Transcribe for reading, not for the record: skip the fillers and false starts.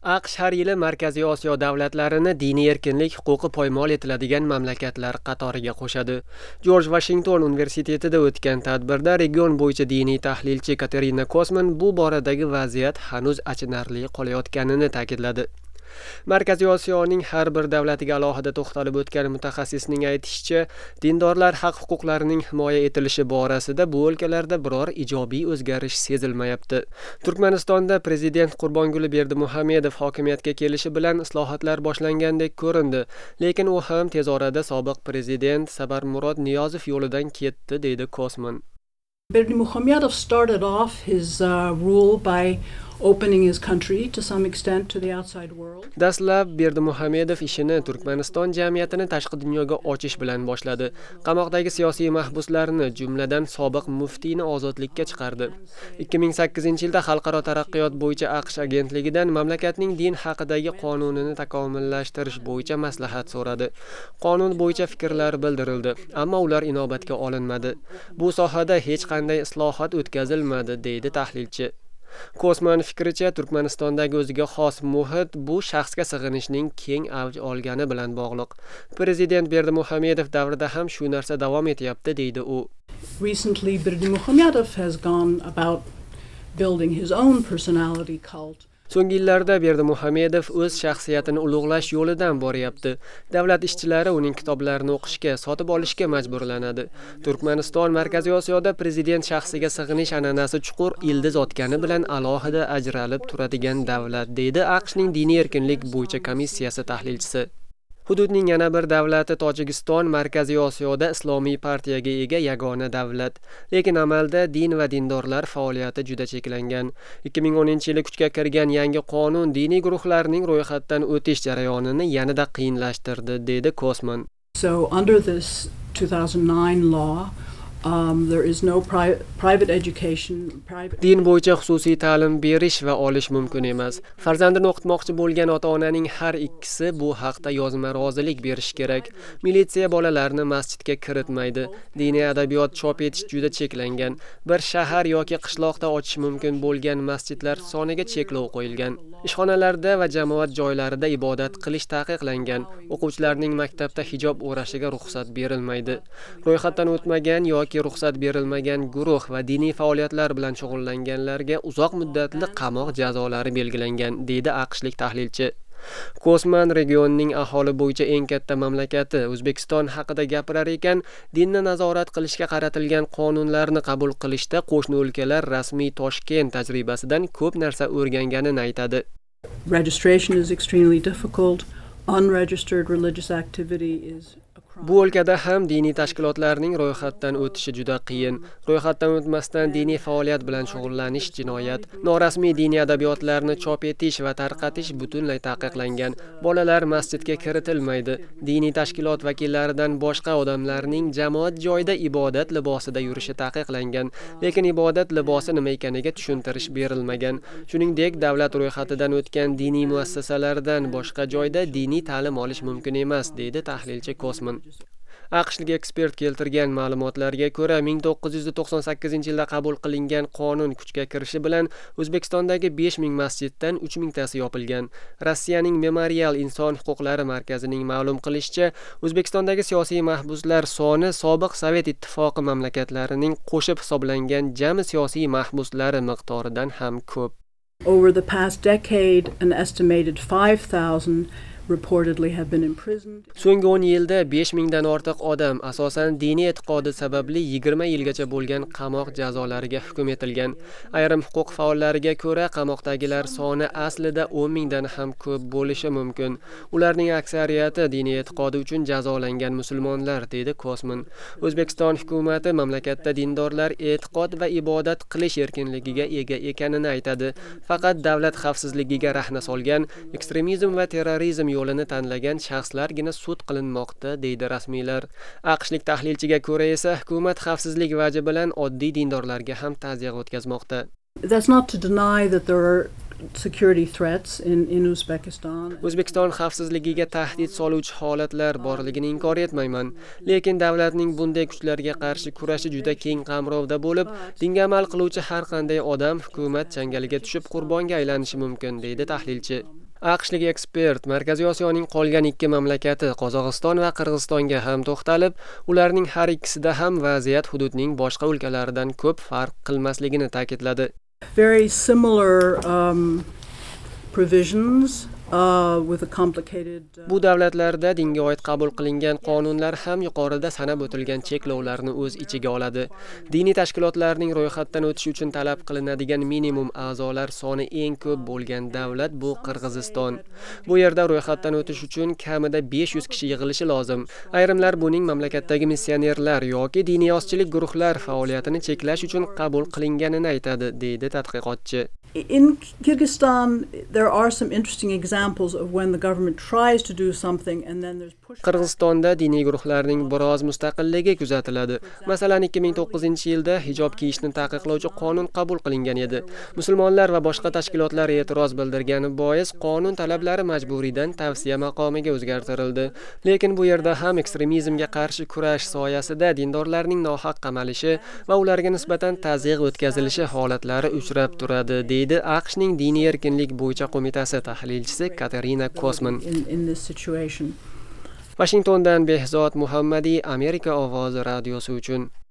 AQSh har yili Markaziy Osiyo davlatlarini diniy erkinlik huquqi poymol etiladigan mamlakatlar qatoriga qo'shadi. Jorj Vashington universitetida o'tgan tadbirda region bo'yicha diniy tahlilchi Katerina Kosman bu boradagi vaziyat hanuz achinarli qolayotganini ta'kidladi. Markaziy Osiyoning har bir davlatiga alohida to'xtalib o'tgan mutaxassisning aytishicha, dindorlar haq-huquqlarining himoya etilishi borasida bu o'lkalarda biror ijobiy o'zgarish sezilmayapti. Turkmanistonda prezident Qurbonguli Berdimuhamedov hokimiyatga kelishi bilan islohotlar boshlangandek ko'rindi, lekin u ham tez orada sobiq prezident Sabarmurod Niyozov yo'lidan ketdi, deydi Kosman. Berdimuhamedov started off his rule by opening his country to some extent to the outside world. Dastlab Berdimuhamedov ishini Turkmaniston jamiyatini tashqi dunyoga ochish bilan boshladi. Qamoqdagi siyosiy mahbuslarni, jumladan sobiq muftiyni ozodlikka chiqardi. 2008-yilda Xalqaro taraqqiyot bo'yicha AQSh agentligidan mamlakatning din haqidagi qonunini takomillashtirish bo'yicha maslahat so'radi. Qonun bo'yicha fikrlar bildirildi, ammo ular inobatga olinmadi. Bu sohada hech qanday islohot o'tkazilmadi, deydi tahlilchi. Kosman fikricha, Turkmanistondagi o'ziga xos muhit bu shaxsga sig'inishning keng avj olgani bilan bog'liq. Prezident Berdimuhamedov davrida ham shu narsa davom etyapti, deydi u. Recently, Berdimuhamedov has gone about building his own personality cult. So'nggi yillarda Berdimuhamedov o'z shaxsiyatini ulug'lash yo'lidan boryapti. Davlat ishchilari uning kitoblarini o'qishga, sotib olishga majburlanadi. Turkmaniston Markaziy Osiyoda prezident shaxsiga sig'inish an'anasi chuqur ildiz otgani bilan alohida ajralib turadigan davlat, deydi AQShning diniy erkinlik bo'yicha komissiyasi tahlilchisi. Hududning yana bir davlati Tojikiston Markaziy Osiyoda islomiy partiyaga ega yagona davlat, lekin amalda din va dindorlar faoliyati juda cheklangan. 2010-yili kuchga kirgan yangi qonun diniy guruhlarning ro'yxatdan o'tish jarayonini yanada qiyinlashtirdi, dedi Kosman. So under this 2009 law, there is no private education. Din bo'yicha xususiy ta'lim berish va olish mumkin emas. Farzandini o'qitmoqchi bo'lgan ota-onaning har ikkisi bu haqda yozma rozilik berish kerak. Militsiya bolalarni masjidga kiritmaydi. Diniy adabiyot chop etish juda cheklangan. Bir shahar yoki qishloqda ochish mumkin bo'lgan masjidlar soniga cheklov qo'yilgan. Ishxonalarda va jamoat joylarida ibodat qilish taqiqlangan. O'quvchilarning maktabda hijob o'rashiga ruxsat berilmaydi. Ro'yxatdan o'tmagan yoki ruxsat berilmagan guruh va diniy faoliyatlar bilan shug'ullanganlarga uzoq muddatli qamoq jazolari belgilangan, deydi AQShlik tahlilchi. Kosman regionning aholi bo'yicha eng katta mamlakati O'zbekiston haqida gapirar ekan, dinni nazorat qilishga qaratilgan qonunlarni qabul qilishda qo'shni o'lkalar rasmiy Toshkent tajribasidan ko'p narsa o'rganganini aytadi. Registration is extremely difficult. Unregistered religious activity is Bu o'lkada ham diniy tashkilotlarning ro'yxatdan o'tishi juda qiyin. Ro'yxatdan o'tmasdan diniy faoliyat bilan shug'ullanish jinoyat. Norasmiy diniy adabiyotlarni chop etish va tarqatish butunlay taqiqlangan. Bolalar masjidga kiritilmaydi. Diniy tashkilot vakillaridan boshqa odamlarning jamoat joyida ibodat libosida yurishi taqiqlangan, lekin ibodat libosi nima ekaniga tushuntirish berilmagan. Shuningdek, davlat ro'yxatidan o'tgan diniy muassasalardan boshqa joyda diniy ta'lim olish mumkin emas, deydi tahlilchi Kosman. AQShlik ekspert keltirgan ma'lumotlarga ko'ra, 1998-yilda qabul qilingan qonun kuchga kirishi bilan O'zbekistondagi 5000 masjiddan 3000 tasi yopilgan. Rossiyaning Memorial inson huquqlari markazining ma'lum qilishicha, O'zbekistondagi siyosiy mahbuslar soni sobiq Sovet ittifoqi mamlakatlarining qo'shib hisoblangan jami siyosiy mahbuslari miqdoridan ham ko'p. Over the past decade, an estimated 5,000 reportedly have been imprisoned. So'nggi 10 yilda 5000 dan ortiq odam asosan diniy e'tiqodi sababli 20 yilgacha bo'lgan qamoq jazolariga hukm etilgan. Ayrim huquq faollariga ko'ra, qamoqdagilar soni aslida 10 dan ham ko'p bo'lishi mumkin. Ularning aksariyati diniy e'tiqodi uchun jazolangan musulmonlar, dedi Kosman. O'zbekiston hukumati mamlakatda dindorlar e'tiqod va ibodat qilish erkinligiga ega ekanini aytadi. Faqat davlat xavfsizligiga rahna solgan, ekstremizm va terrorizm yo'lini tanlagan shaxslargina sud qilinmoqda, deydi rasmiylar. AQShlik tahlilchiga ko'ra esa hukumat xavfsizlik vaji bilan oddiy dindorlarga ham ta'ziya o'tkazmoqda. That's not to deny that there are security threats in Uzbekistan. O'zbekiston xavfsizligiga tahdid soluvchi holatlar borligini inkor etmayman, lekin davlatning bunday kuchlarga qarshi kurashi juda keng qamrovda bo'lib, dinga amal qiluvchi har qanday odam hukumat changaliga tushib qurbonga aylanishi mumkin, deydi tahlilchi. AQShlik ekspert Markaziy Osiyoning qolgan ikki mamlakati Qozog'iston va Qirg'izistonga ham to'xtalib, ularning har ikkisida ham vaziyat hududning boshqa o'lkalaridan ko'p farq qilmasligini ta'kidladi. Very similar provisions with a complicated Bu davlatlarda dinga oid qabul qilingan qonunlar ham yuqorida sanab o'tilgan cheklovlarni o'z ichiga oladi. Diniy tashkilotlarning ro'yxatdan o'tishi uchun talab qilinadigan minimum a'zolar soni eng ko'p bo'lgan davlat bu Qirg'iziston. Bu yerda ro'yxatdan o'tish uchun kamida 500 kishi yig'ilishi lozim. Ayrimlar buning mamlakatdagi missionerlar yoki diniy ozchilik guruhlar faoliyatini cheklash uchun qabul qilinganini aytadi, deydi tadqiqotchi. In Kyrgyzstan, there are some interesting examples of when the government tries to do something and then there's pushback. Qirg'izistonda diniy guruhlarning biroz mustaqilligi kuzatiladi. Masalan, 2009-yilda hijob kiyishni taqiqlovchi qonun qabul qilingan edi. Musulmonlar va boshqa tashkilotlar e'tiroz bildirgani bois qonun talablari majburiydan tavsiya maqomiga o'zgartirildi. Lekin bu yerda ham ekstremizmga qarshi kurash soyasida dindorlarning nohaq qamalishi va ularga nisbatan tazyiq o'tkazilishi holatlari uchrab turadi, deydi AQShning diniy erkinlik bo'yicha qo'mitasi tahlilchisi Katerina Kosman. Washingtondan Behzod Muhammadiy, Amerika ovozi radiosi uchun.